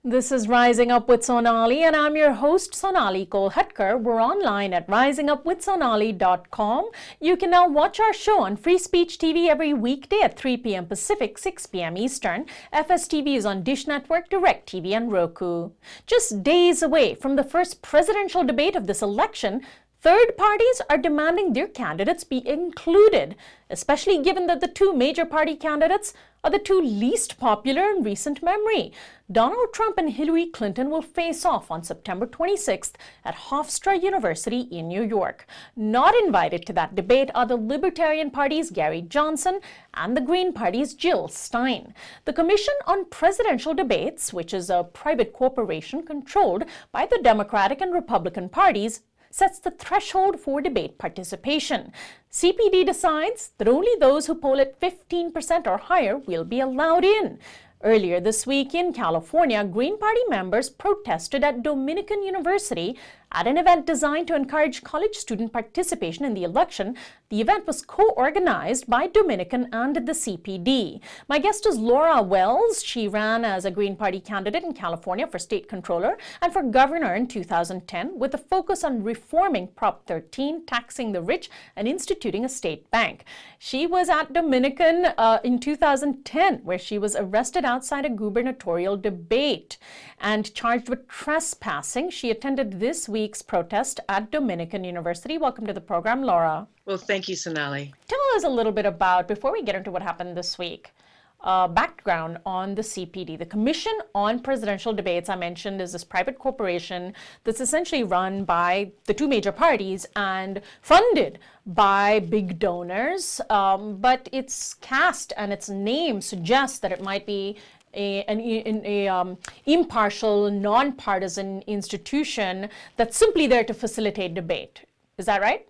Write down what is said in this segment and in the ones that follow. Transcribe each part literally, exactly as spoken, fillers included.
This is Rising Up with Sonali, and I'm your host, Sonali Kolhatkar. We're online at rising up with sonali dot com. You can now watch our show on Free Speech T V every weekday at three p.m. Pacific, six p.m. Eastern. F S T V is on Dish Network, DirecTV, and Roku. Just days away from the first presidential debate of this election, third parties are demanding their candidates be included, especially given that the two major party candidates are the two least popular in recent memory. Donald Trump and Hillary Clinton will face off on September twenty-sixth at Hofstra University in New York. Not invited to that debate are the Libertarian Party's Gary Johnson and the Green Party's Jill Stein. The Commission on Presidential Debates, which is a private corporation controlled by the Democratic and Republican parties, sets the threshold for debate participation. C P D decides that only those who poll at fifteen percent or higher will be allowed in. Earlier this week in California, Green Party members protested at Dominican University at an event designed to encourage college student participation in the election. The event was co-organized by Dominican and the C P D. My guest is Laura Wells. She ran as a Green Party candidate in California for state controller and for governor in two thousand ten, with a focus on reforming Prop thirteen, taxing the rich, and instituting a state bank. She was at Dominican uh, in two thousand ten, where she was arrested outside a gubernatorial debate and charged with trespassing. She attended this week's protest at Dominican University. Welcome to the program, Laura. Well, thank you, Sonali. Tell us a little bit about, before we get into what happened this week, uh, background on the C P D. The Commission on Presidential Debates, I mentioned, is this private corporation that's essentially run by the two major parties and funded by big donors, um, but its cast and its name suggests that it might be A, an a, um, impartial, nonpartisan institution that's simply there to facilitate debate. Is that right?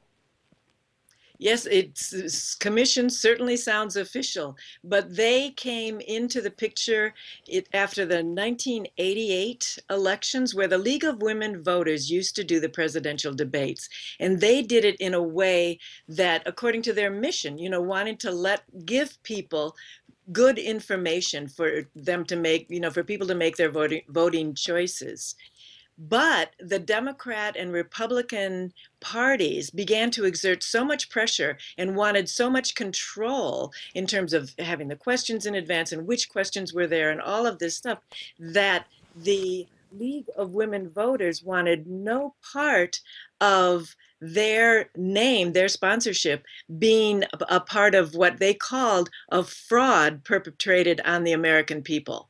Yes, its commission certainly sounds official, but they came into the picture it, after the nineteen eighty-eight elections, where the League of Women Voters used to do the presidential debates. And they did it in a way that, according to their mission, you know, wanting to let give people good information for them to make, you know, for people to make their voting voting choices. But the Democrat and Republican parties began to exert so much pressure and wanted so much control in terms of having the questions in advance and which questions were there and all of this stuff, that the League of Women Voters wanted no part of their name, their sponsorship, being a part of what they called a fraud perpetrated on the American people.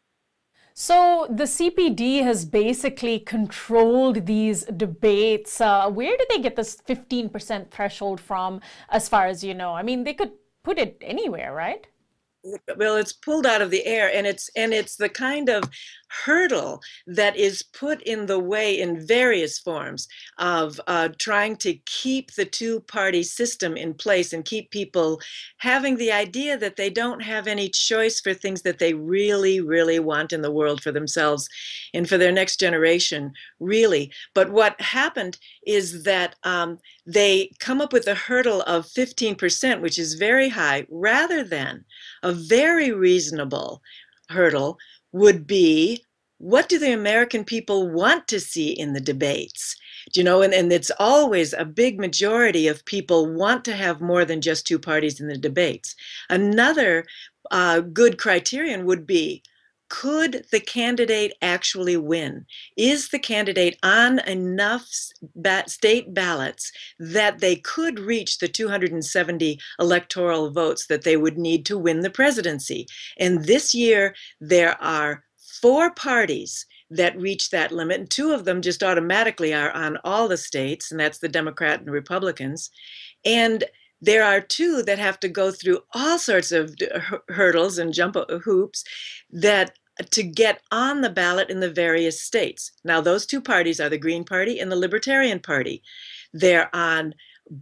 So the C P D has basically controlled these debates. Uh, where did they get this fifteen percent threshold from, as far as you know? I mean, they could put it anywhere, right? Well, it's pulled out of the air, and it's and it's the kind of hurdle that is put in the way in various forms of uh, trying to keep the two-party system in place and keep people having the idea that they don't have any choice for things that they really, really want in the world for themselves and for their next generation, really. But what happened is that um, they come up with a hurdle of fifteen percent, which is very high, rather than a very reasonable hurdle would be, what do the American people want to see in the debates? You know, and, and it's always a big majority of people want to have more than just two parties in the debates. Another uh, good criterion would be, could the candidate actually win? Is the candidate on enough state ballots that they could reach the two hundred seventy electoral votes that they would need to win the presidency? And this year, there are four parties that reach that limit, and two of them just automatically are on all the states, and that's the Democrat and Republicans. And there are two that have to go through all sorts of hurdles and jump hoops that to get on the ballot in the various states. Now, those two parties are the Green Party and the Libertarian Party. They're on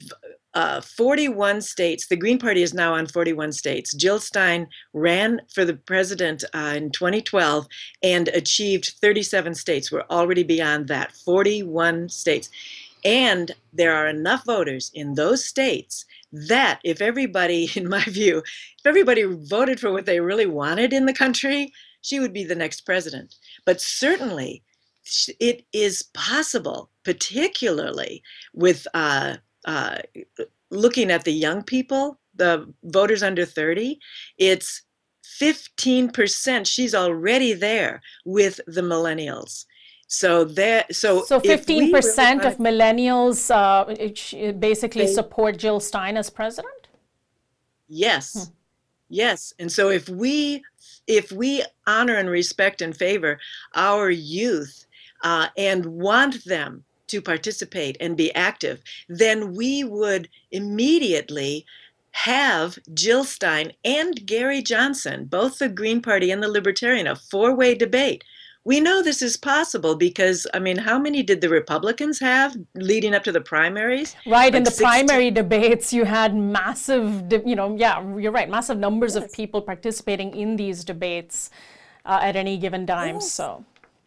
uh, forty-one states. The Green Party is now on forty-one states. Jill Stein ran for the president uh, in twenty twelve and achieved thirty-seven states. We're already beyond that, forty-one states. And there are enough voters in those states that if everybody, in my view, if everybody voted for what they really wanted in the country, she would be the next president. But certainly, it is possible, particularly with uh, uh, looking at the young people, the voters under thirty, it's fifteen percent. She's already there with the millennials. So that so so fifteen percent really of millennials uh, basically they, support Jill Stein as president? Yes. Hmm. Yes. And so if we if we honor and respect and favor our youth uh, and want them to participate and be active, then we would immediately have Jill Stein and Gary Johnson, both the Green Party and the Libertarian, a four-way debate. We know this is possible because, I mean, how many did the Republicans have leading up to the primaries? Right, like in the sixteen primary debates, you had massive, you know, yeah, you're right, massive numbers yes. of people participating in these debates uh, at any given time. Yes. So.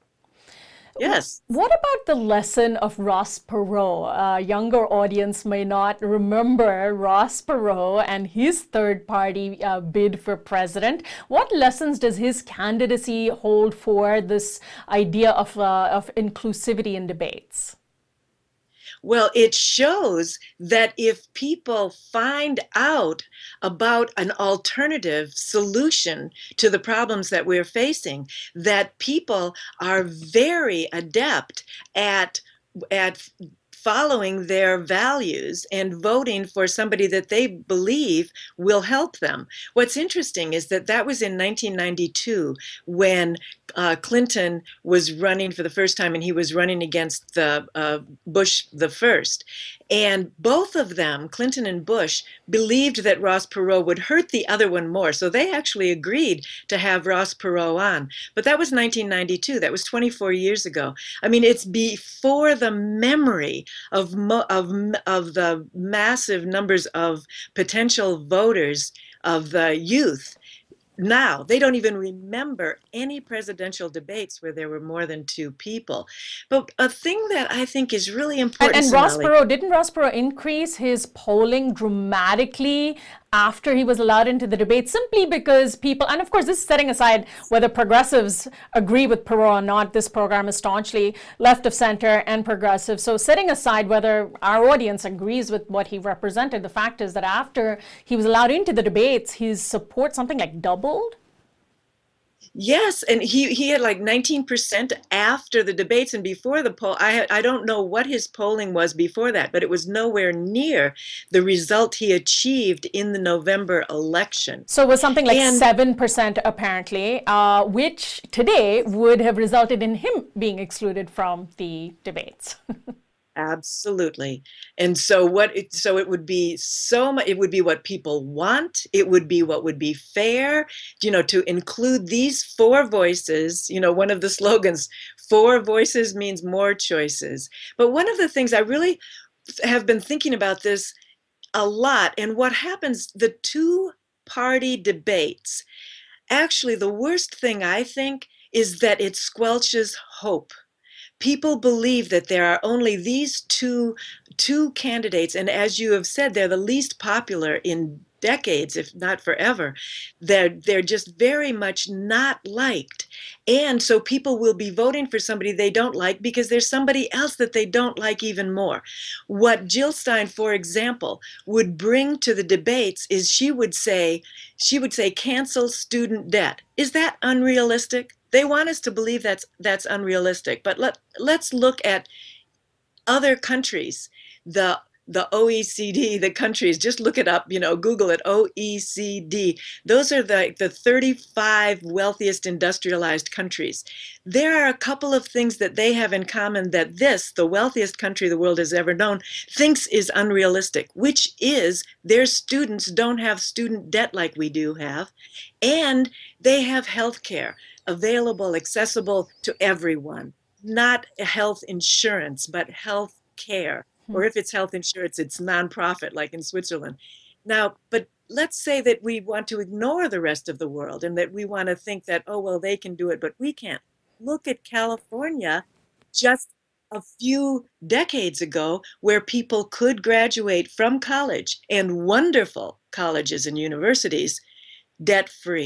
Yes. What about the lesson of Ross Perot? A younger audience may not remember Ross Perot and his third-party uh, bid for president. What lessons does his candidacy hold for this idea of, uh, of inclusivity in debates? Well, it shows that if people find out about an alternative solution to the problems that we're facing, that people are very adept at, at following their values and voting for somebody that they believe will help them. What's interesting is that that was in nineteen ninety-two when uh, Clinton was running for the first time, and he was running against the uh, Bush the first. And both of them, Clinton and Bush, believed that Ross Perot would hurt the other one more. So they actually agreed to have Ross Perot on. But that was nineteen ninety-two. That was twenty-four years ago. I mean, it's before the memory of, mo- of, of the massive numbers of potential voters of the youth. Now, they don't even remember any presidential debates where there were more than two people. But a thing that I think is really important, And, and Ross Sonali, Perot, didn't Ross Perot increase his polling dramatically after he was allowed into the debate, simply because people, and of course this is setting aside whether progressives agree with Perot or not, this program is staunchly left of center and progressive. So setting aside whether our audience agrees with what he represented, the fact is that after he was allowed into the debates, his support something like doubled. Yes, and he, he had like nineteen percent after the debates, and before the poll, I I don't know what his polling was before that, but it was nowhere near the result he achieved in the November election. So it was something like and, seven percent apparently, uh, which today would have resulted in him being excluded from the debates. Absolutely. And so what it, so it would be so much, it would be what people want. It would be what would be fair, you know, to include these four voices. You know, one of the slogans, four voices means more choices. But one of the things I really have been thinking about this a lot, and what happens, the two party debates, actually the worst thing I think is that it squelches hope. People believe that there are only these two, two candidates, and as you have said, they're the least popular in decades, if not forever. They're, they're just very much not liked. And so people will be voting for somebody they don't like because there's somebody else that they don't like even more. What Jill Stein, for example, would bring to the debates is she would say, she would say, cancel student debt. Is that unrealistic? They want us to believe that's that's unrealistic. But let, let's look at other countries, the the O E C D, the countries, just look it up, you know, Google it, O E C D. Those are the, the thirty-five wealthiest industrialized countries. There are a couple of things that they have in common that this, the wealthiest country the world has ever known, thinks is unrealistic, which is their students don't have student debt like we do have, and they have health care available, accessible to everyone. Not health insurance, but health care. Or if it's health insurance, it's nonprofit, like in Switzerland. Now, but let's say that we want to ignore the rest of the world and that we want to think that, oh, well, they can do it, but we can't. Look at California just a few decades ago, where people could graduate from college, and wonderful colleges and universities, debt-free.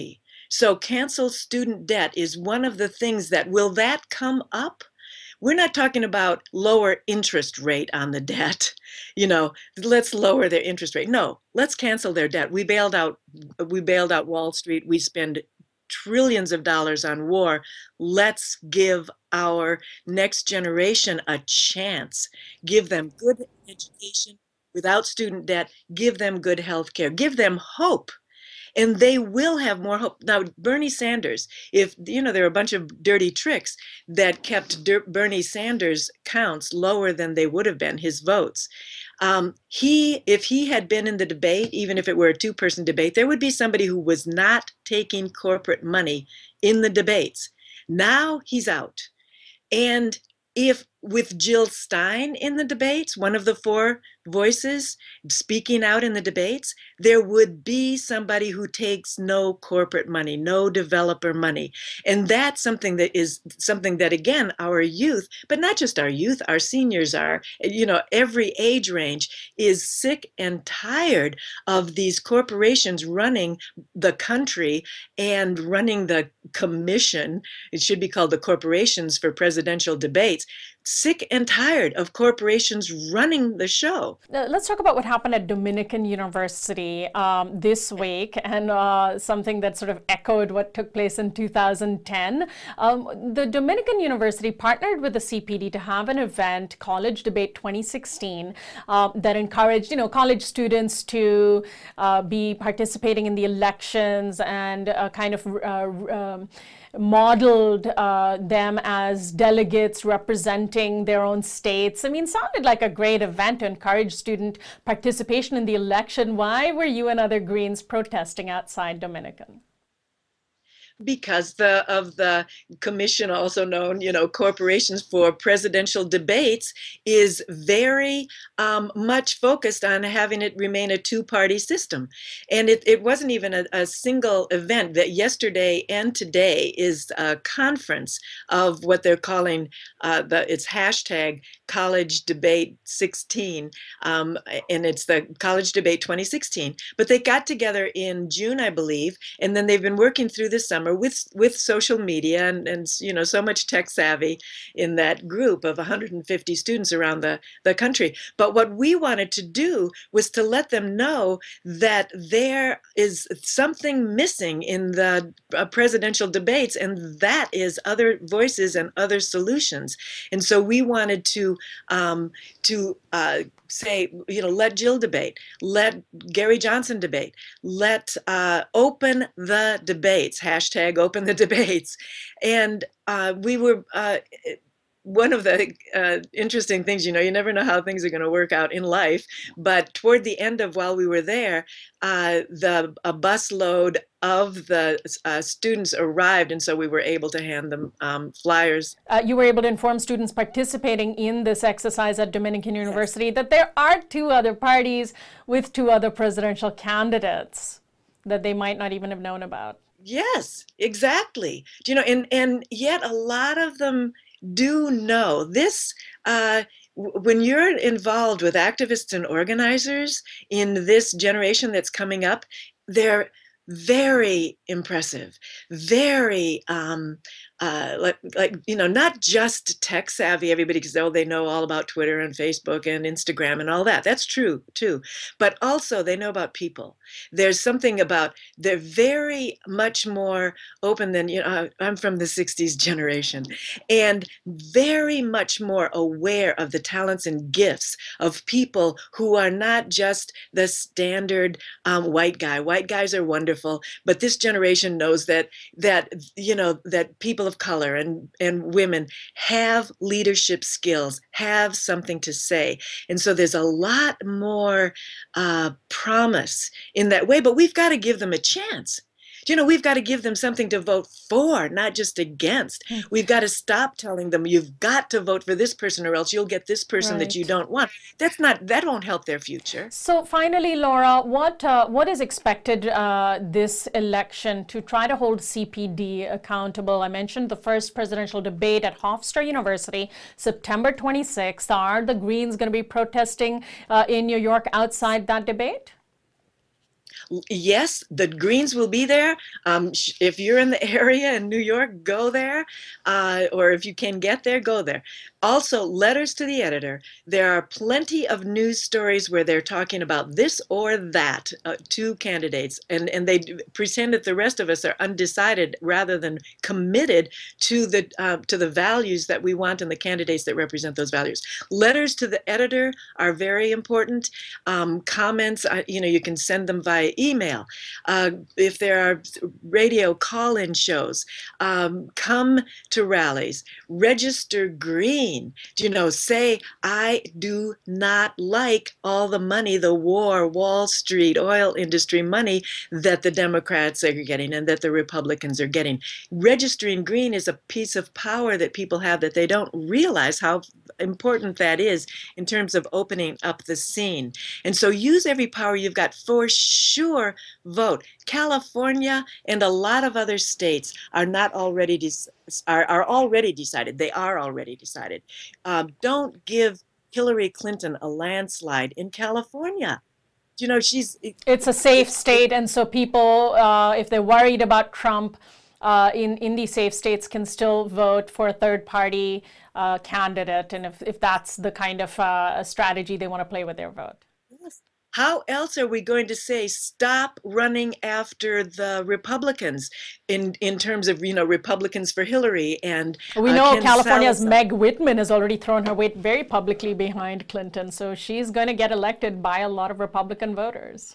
So cancel student debt is one of the things that, will that come up? We're not talking about lower interest rate on the debt. You know, let's lower their interest rate. No, let's cancel their debt. We bailed out, we bailed out Wall Street. We spend trillions of dollars on war. Let's give our next generation a chance. Give them good education without student debt. Give them good health care. Give them hope. And they will have more hope. Now, Bernie Sanders, if, you know, there are a bunch of dirty tricks that kept Bernie Sanders' counts lower than they would have been, his votes. Um, he, if he had been in the debate, even if it were a two-person debate, there would be somebody who was not taking corporate money in the debates. Now he's out. And if with Jill Stein in the debates, one of the four voices speaking out in the debates, there would be somebody who takes no corporate money, no developer money. And that's something that is something that, again, our youth, but not just our youth, our seniors are, you know, every age range is sick and tired of these corporations running the country and running the commission. It should be called the Corporations for Presidential Debates. Sick and tired of corporations running the show. Uh, let's talk about what happened at Dominican University um, this week, and uh, something that sort of echoed what took place in two thousand ten. Um, the Dominican University partnered with the C P D to have an event, College Debate twenty sixteen, uh, that encouraged, you know, college students to uh, be participating in the elections and uh, kind of uh, um, modeled uh, them as delegates representing their own states. I mean, sounded like a great event to encourage student participation in the election. Why were you and other Greens protesting outside Dominican? Because the of the commission, also known, you know, Corporations for Presidential Debates, is very um, much focused on having it remain a two-party system. And it, it wasn't even a, a single event. That yesterday and today is a conference of what they're calling, uh, the it's hashtag College Debate sixteen, um, and it's the College Debate twenty sixteen. But they got together in June, I believe, and then they've been working through the summer with with social media and, and you know, so much tech savvy in that group of one hundred fifty students around the, the country. But what we wanted to do was to let them know that there is something missing in the uh, presidential debates, and that is other voices and other solutions. And so we wanted to um, to uh, say, you know, let Jill debate, let Gary Johnson debate, let uh, open the debates, hashtag open the debates. And uh, we were, uh, one of the uh, interesting things, you know, you never know how things are going to work out in life, but toward the end of while we were there, uh, the a busload of the uh, students arrived, and so we were able to hand them um, flyers. Uh, you were able to inform students participating in this exercise at Dominican University yes. that there are two other parties with two other presidential candidates that they might not even have known about. Yes, exactly. You know, and, and yet a lot of them do know this. Uh, when you're involved with activists and organizers in this generation that's coming up, they're very impressive, very um, uh, like, like, you know, not just tech savvy, everybody, because oh, they know all about Twitter and Facebook and Instagram and all that. That's true too. But also they know about people. There's something about, they're very much more open than, you know, I'm from the sixties generation, and very much more aware of the talents and gifts of people who are not just the standard um, white guy. White guys are wonderful, but this generation knows that, that, you know, that people of color and, and women have leadership skills, have something to say. And so there's a lot more uh, promise in that way, but we've got to give them a chance. You know, we've got to give them something to vote for, not just against. We've got to stop telling them, you've got to vote for this person or else you'll get this person right. that you don't want. That's not, that won't help their future. So finally, Laura, what uh, what is expected uh, this election to try to hold C P D accountable? I mentioned the first presidential debate at Hofstra University, September twenty-sixth. Are the Greens going to be protesting uh, in New York outside that debate? Yes, the Greens will be there. Um, if you're in the area in New York, go there. Uh, or if you can get there, go there. Also, letters to the editor. There are plenty of news stories where they're talking about this or that, uh, two candidates, and, and they pretend that the rest of us are undecided rather than committed to the uh, to the values that we want and the candidates that represent those values. Letters to the editor are very important. Um, comments, uh, you know, you can send them via email. Uh, if there are radio call-in shows, um, come to rallies, register green. You know, say, I do not like all the money, the war, Wall Street, oil industry money that the Democrats are getting and that the Republicans are getting. Registering green is a piece of power that people have that they don't realize how important that is in terms of opening up the scene. And so use every power you've got. For sure, vote. California and a lot of other states are not already de- are, are already decided. They are already decided. Um, don't give Hillary Clinton a landslide in California. You know, she's... It's a safe state, and so people, uh, if they're worried about Trump, uh, in, in these safe states can still vote for a third-party uh, candidate, and if, if that's the kind of uh, strategy they want to play with their vote. Yes. How else are we going to say stop running after the Republicans in, in terms of, you know, Republicans for Hillary and we know uh, California's Salazar. Meg Whitman has already thrown her weight very publicly behind Clinton, so she's going to get elected by a lot of Republican voters.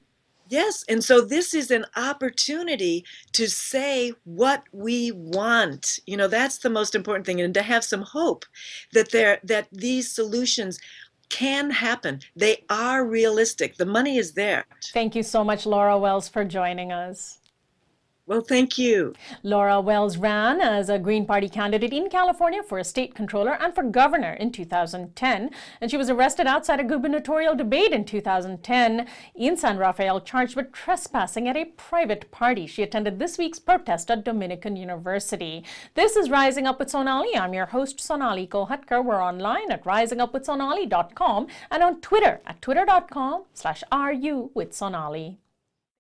Yes, and so this is an opportunity to say what we want. You know, that's the most important thing, and to have some hope that there that these solutions can happen. They are realistic. The money is there. Thank you so much, Laura Wells, for joining us. Well, thank you. Laura Wells ran as a Green Party candidate in California for a state controller and for governor in two thousand ten. And she was arrested outside a gubernatorial debate in two thousand ten in San Rafael, charged with trespassing at a private party. She attended this week's protest at Dominican University. This is Rising Up with Sonali. I'm your host, Sonali Kolhatkar. We're online at rising up with sonali dot com and on Twitter at twitter dot com slash ru with Sonali.